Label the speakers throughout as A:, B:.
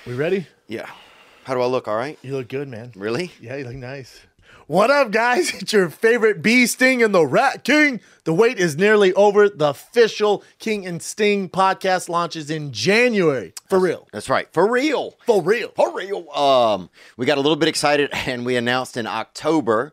A: We ready?
B: Yeah. How do I look? All right?
A: You look good, man.
B: Really?
A: Yeah, you look nice. What up, guys? It's your favorite Bee Sting and the Rat King. The wait is nearly over. The official King and Sting podcast launches in January. For real.
B: That's right. For real.
A: For real.
B: For real. We got a little bit excited and we announced in October,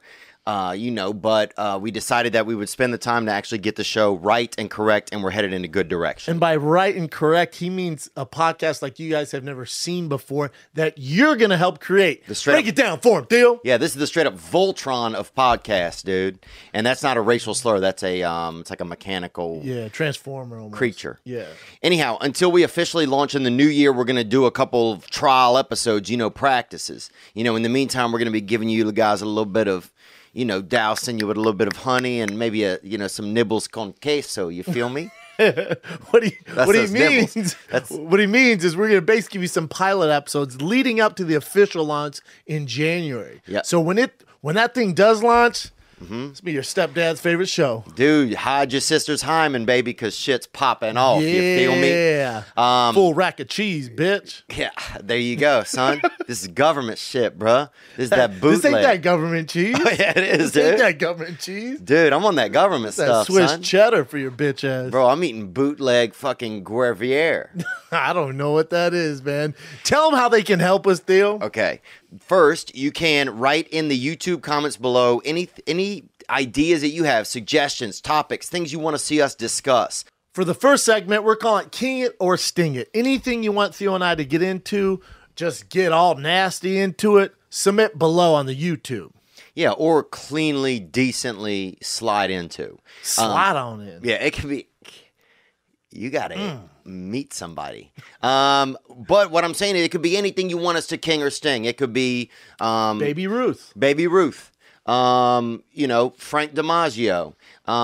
B: but we decided that we would spend the time to actually get the show right and correct, and we're headed in a good direction.
A: And by right and correct, he means a podcast like you guys have never seen before that you're going to help create. Break it down for him, Theo.
B: Yeah, this is the straight up Voltron of podcasts, dude. And that's not a racial slur. That's a it's like a mechanical
A: transformer almost.
B: Creature.
A: Yeah.
B: Anyhow, until we officially launch in the new year, we're going to do a couple of trial episodes, practices. In the meantime, we're going to be giving you guys a little bit of dousing you with a little bit of honey and maybe some nibbles con queso. You feel me?
A: What he means is we're going to basically give you some pilot episodes leading up to the official launch in January.
B: Yeah.
A: So when that thing does launch, it's be your stepdad's favorite show.
B: Dude, hide your sister's hymen, baby, because shit's popping off.
A: Yeah.
B: You feel me?
A: Yeah. Full rack of cheese, bitch.
B: Yeah, there you go, son. This is government shit, bruh. This is that bootleg.
A: This ain't that government cheese.
B: Oh, yeah, it is,
A: This ain't
B: dude.
A: that government cheese.
B: Dude, I'm on that government
A: That
B: stuff,
A: Swiss
B: son.
A: cheddar for your bitch ass.
B: Bro, I'm eating bootleg fucking Gruyere.
A: I don't know what that is, man. Tell them how they can help us, Theo.
B: Okay. First, you can write in the YouTube comments below any ideas that you have, suggestions, topics, things you want to see us discuss.
A: For the first segment, we're calling it King It or Sting It. Anything you want Theo and I to get into, just get all nasty into it, submit below on the YouTube.
B: Yeah, or cleanly, decently slide into.
A: Slide on in.
B: Yeah, it can be. You got to meet somebody. But what I'm saying is it could be anything you want us to king or sting. It could be
A: Baby Ruth.
B: Baby Ruth. Frank DiMaggio.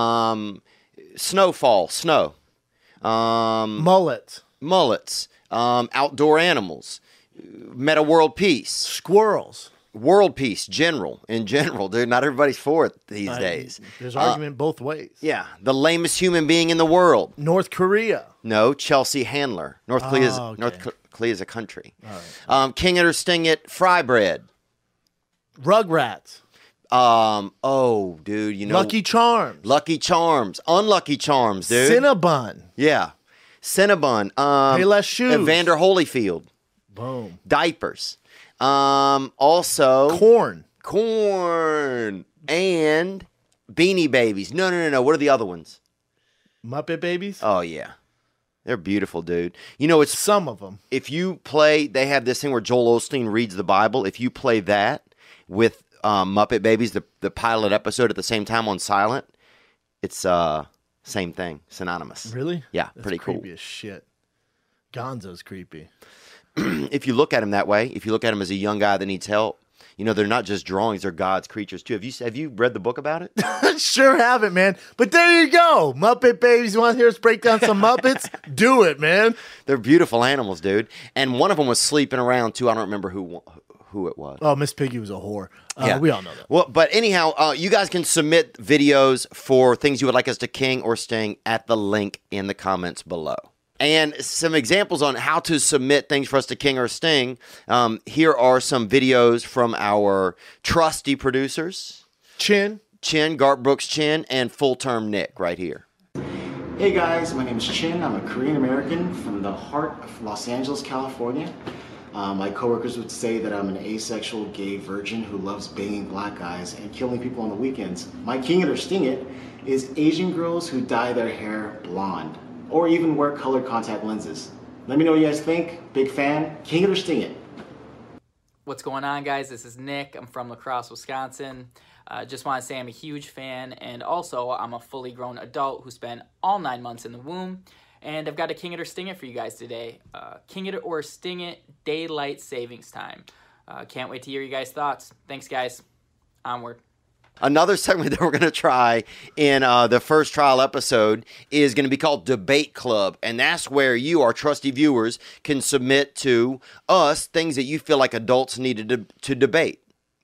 B: Snowfall. Snow.
A: Mullets.
B: Mullets. Outdoor animals. Meta world peace.
A: Squirrels.
B: World peace, in general, dude. Not everybody's for it these days.
A: There's argument both ways.
B: Yeah, the lamest human being in the world.
A: North Korea.
B: No, Chelsea Handler. North Korea is a country. Right. King It or Sting It, fry bread.
A: Rugrats.
B: Dude,
A: Lucky Charms.
B: Lucky Charms. Unlucky Charms, dude.
A: Cinnabon.
B: Yeah. Cinnabon.
A: Payless Shoes.
B: Evander Holyfield.
A: Boom.
B: Diapers. Also
A: Corn
B: and Beanie Babies. No. What are the other ones?
A: Muppet Babies.
B: Oh yeah, they're beautiful, dude. It's
A: some of them.
B: If you play, they have this thing where Joel Osteen reads the Bible. If you play that with Muppet Babies, the pilot episode at the same time on silent, it's same thing, synonymous.
A: Really?
B: Yeah,
A: That's
B: pretty cool.
A: Creepy as shit. Gonzo's creepy.
B: If you look at him that way, if you look at him as a young guy that needs help, they're not just drawings; they're God's creatures too. Have you read the book about it?
A: Sure haven't, man. But there you go, Muppet Babies. You want to hear us break down some Muppets? Do it, man.
B: They're beautiful animals, dude. And one of them was sleeping around too. I don't remember who it was.
A: Oh, Miss Piggy was a whore.
B: Yeah.
A: We all know that.
B: Well, but anyhow, you guys can submit videos for things you would like us to king or sting at the link in the comments below. And some examples on how to submit things for us to king or sting. Here are some videos from our trusty producers.
A: Chin,
B: Garth Brooks Chin, and Full Term Nick right here.
C: Hey guys, my name is Chin. I'm a Korean American from the heart of Los Angeles, California. My coworkers would say that I'm an asexual gay virgin who loves banging black guys and killing people on the weekends. My king it or sting it is Asian girls who dye their hair blonde or even wear colored contact lenses. Let me know what you guys think. Big fan. King it or sting it.
D: What's going on, guys? This is Nick. I'm from La Crosse, Wisconsin. Just want to say I'm a huge fan, and also I'm a fully grown adult who spent all 9 months in the womb. And I've got a King It or Sting It for you guys today. King It or Sting It, daylight savings time. Can't wait to hear you guys' thoughts. Thanks, guys. Onward.
B: Another segment that we're going to try in the first trial episode is going to be called Debate Club. And that's where you, our trusty viewers, can submit to us things that you feel like adults needed to debate.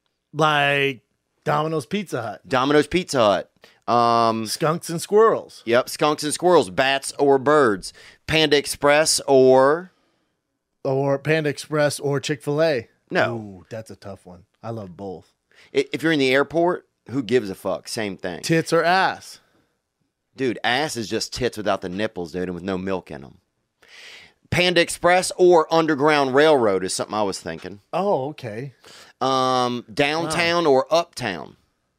A: Like Domino's Pizza Hut.
B: Domino's Pizza Hut.
A: Skunks and squirrels.
B: Yep, skunks and squirrels. Bats or birds. Panda Express or
A: Or Panda Express or Chick-fil-A.
B: No.
A: Ooh, that's a tough one. I love both.
B: If you're in the airport, who gives a fuck? Same thing.
A: Tits or ass?
B: Dude, ass is just tits without the nipples, dude, and with no milk in them. Panda Express or Underground Railroad is something I was thinking.
A: Oh, okay.
B: Downtown or uptown?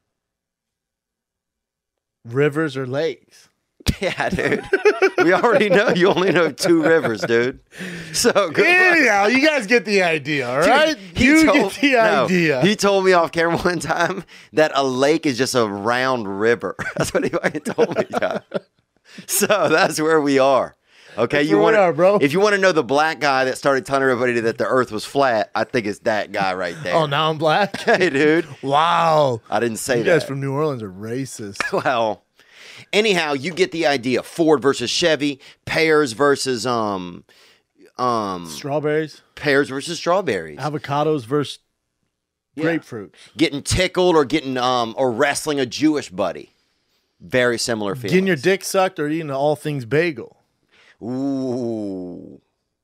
A: Rivers or lakes?
B: Yeah, dude. We already know you only know 2 rivers, dude. So good.
A: Anyhow, you guys get the idea, all right? You get the idea.
B: He told me off camera one time that a lake is just a round river. That's what he fucking told me. So that's where we are. Okay,
A: That's where we are, bro.
B: If you want to know the black guy that started telling everybody that the Earth was flat, I think it's that guy right there.
A: Oh, now I'm black?
B: Hey, dude.
A: Wow.
B: I didn't say
A: You
B: that.
A: guys from New Orleans are racist.
B: Well, anyhow, you get the idea. Ford versus Chevy, pears versus
A: Strawberries?
B: pears versus strawberries.
A: Avocados versus grapefruits.
B: Getting tickled or getting or wrestling a Jewish buddy. Very similar feelings.
A: Getting your dick sucked or eating an all things bagel.
B: Ooh.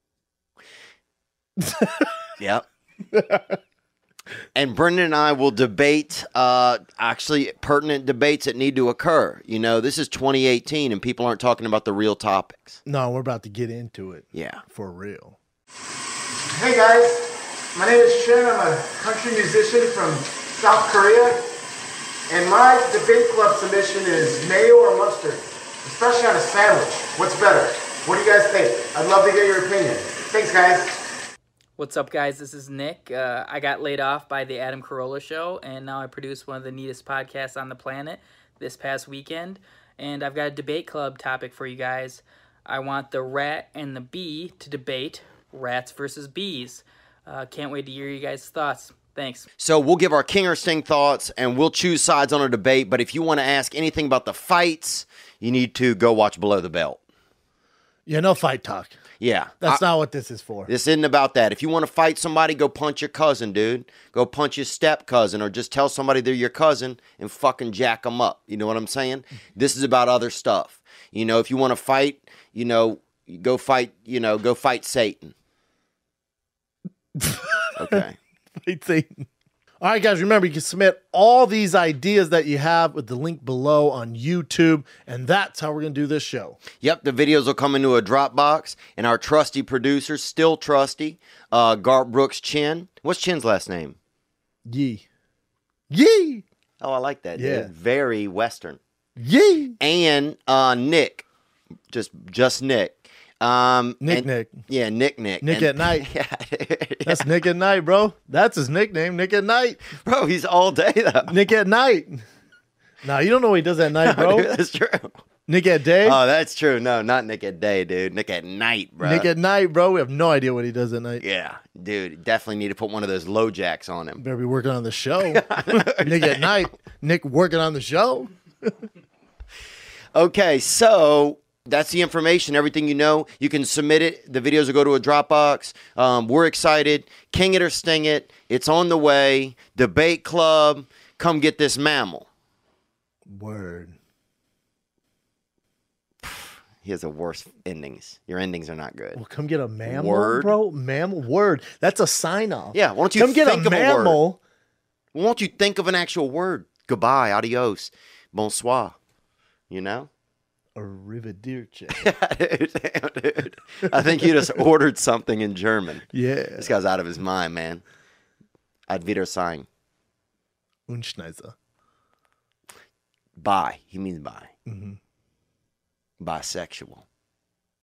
B: Yep. And Brendan and I will debate actually pertinent debates that need to occur. You know, this is 2018 and people aren't talking about the real topics.
A: No, we're about to get into it.
B: Yeah.
A: For real.
C: Hey guys, my name is Chen. I'm a country musician from South Korea. And my debate club submission is mayo or mustard, especially on a sandwich. What's better? What do you guys think? I'd love to get your opinion. Thanks, guys.
D: What's up, guys? This is Nick. I got laid off by the Adam Carolla Show, and now I produce one of the neatest podcasts on the planet this past weekend. And I've got a debate club topic for you guys. I want the rat and the bee to debate rats versus bees. Can't wait to hear you guys' thoughts. Thanks.
B: So we'll give our King or Sting thoughts and we'll choose sides on a debate. But if you want to ask anything about the fights, you need to go watch Below the Belt.
A: Yeah, no fight talk.
B: Yeah.
A: That's not what this is for.
B: This isn't about that. If you want to fight somebody, go punch your cousin, dude. Go punch your step cousin or just tell somebody they're your cousin and fucking jack them up. You know what I'm saying? This is about other stuff. You know, if you want to fight, go fight Satan. Okay.
A: Fight Satan. All right, guys, remember, you can submit all these ideas that you have with the link below on YouTube, and that's how we're going to do this show.
B: Yep, the videos will come into a Dropbox, and our trusty producer, still trusty, Garth Brooks Chin. What's Chin's last name?
A: Yee. Yee!
B: Oh, I like that,
A: Yeah.
B: dude. Very Western.
A: Yee!
B: And Nick. Just Nick.
A: Nick.
B: Yeah, Nick.
A: Nick
B: And-
A: at Night.
B: Yeah, dude.
A: That's Nick at Night, bro. That's his nickname, Nick at Night.
B: Bro, he's all day, though.
A: Nick at Night. Nah, you don't know what he does at night, bro.
B: Dude, that's true.
A: Nick at Day.
B: Oh, that's true. No, not Nick at day, dude. Nick at night, bro.
A: Nick at Night, bro. We have no idea what he does at night.
B: Yeah, dude. Definitely need to put one of those low jacks on him.
A: Better be working on the show. Nick at Night. Nick working on the show.
B: Okay, so that's the information, everything you know. You can submit it. The videos will go to a Dropbox. We're excited. King it or sting it. It's on the way. Debate club. Come get this mammal.
A: Word.
B: He has the worst endings. Your endings are not good.
A: Well, come get a mammal,
B: Word.
A: bro. Mammal. Word. That's a sign off.
B: Yeah, why don't you
A: come get
B: think
A: a
B: of a word?
A: mammal.
B: Why don't you think of an actual word? Goodbye, adios, bonsoir. You know?
A: Arrivederci.
B: Dude. I think you just ordered something in German.
A: Yeah.
B: This guy's out of his mind, man. Ad Wiedersehen.
A: Unschneiser.
B: Bye. He means bye.
A: Mm-hmm.
B: Bisexual.